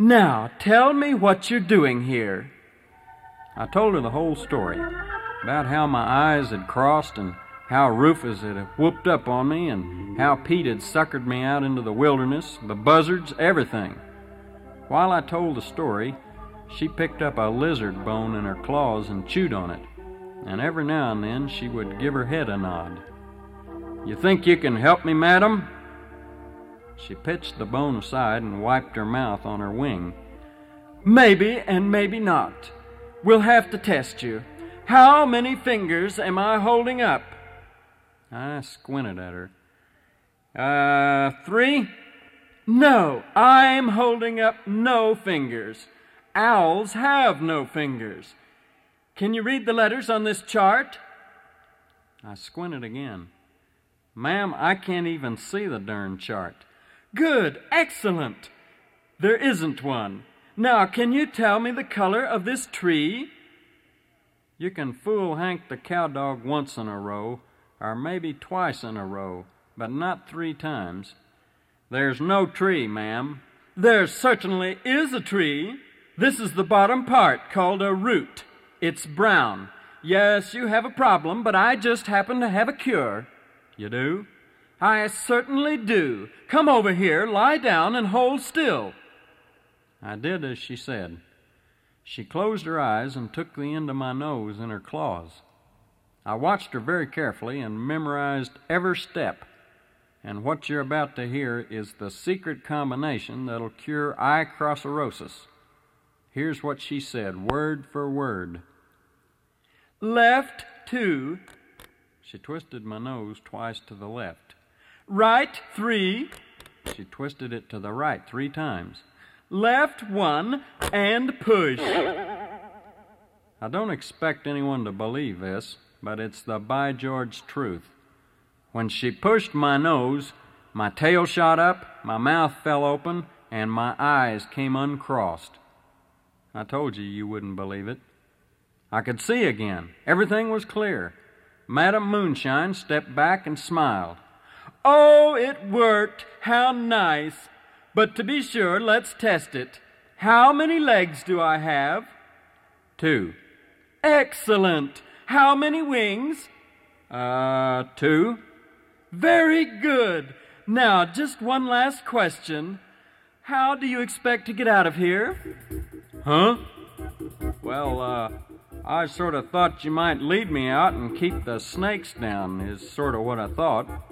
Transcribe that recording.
Now, tell me what you're doing here. I told her the whole story, about how my eyes had crossed and how Rufus had whooped up on me and how Pete had suckered me out into the wilderness, the buzzards, everything. While I told the story, she picked up a lizard bone in her claws and chewed on it, and every now and then she would give her head a nod. "You think you can help me, madam?" She pitched the bone aside and wiped her mouth on her wing. "Maybe and maybe not. We'll have to test you. How many fingers am I holding up?" I squinted at her. 3? No, I'm holding up no fingers. Owls have no fingers. Can you read the letters on this chart? I squinted again. "Ma'am, I can't even see the darn chart." "Good, excellent. There isn't one. Now, can you tell me the color of this tree?" You can fool Hank the cowdog once in a row, or maybe twice in a row, but not 3 times. "There's no tree, ma'am." "There certainly is a tree. This is the bottom part, called a root. It's brown. Yes, you have a problem, but I just happen to have a cure." "You do?" "I certainly do. Come over here, lie down, and hold still." I did as she said. She closed her eyes and took the end of my nose in her claws. I watched her very carefully and memorized every step. And what you're about to hear is the secret combination that'll cure eye crosserosis. Here's what she said, word for word. "Left 2. She twisted my nose twice to the left. "Right 3. She twisted it to the right 3 times. "Left 1 and push." I don't expect anyone to believe this, but it's the by George truth. When she pushed my nose, my tail shot up, my mouth fell open, and my eyes came uncrossed. I told you wouldn't believe it. I could see again. Everything was clear. Madam Moonshine stepped back and smiled. "Oh, it worked. How nice. But to be sure, let's test it. How many legs do I have?" 2. "Excellent. How many wings?" 2. "Very good. Now, just one last question. How do you expect to get out of here?" "Huh? Well, I sort of thought you might lead me out and keep the snakes down, is sort of what I thought."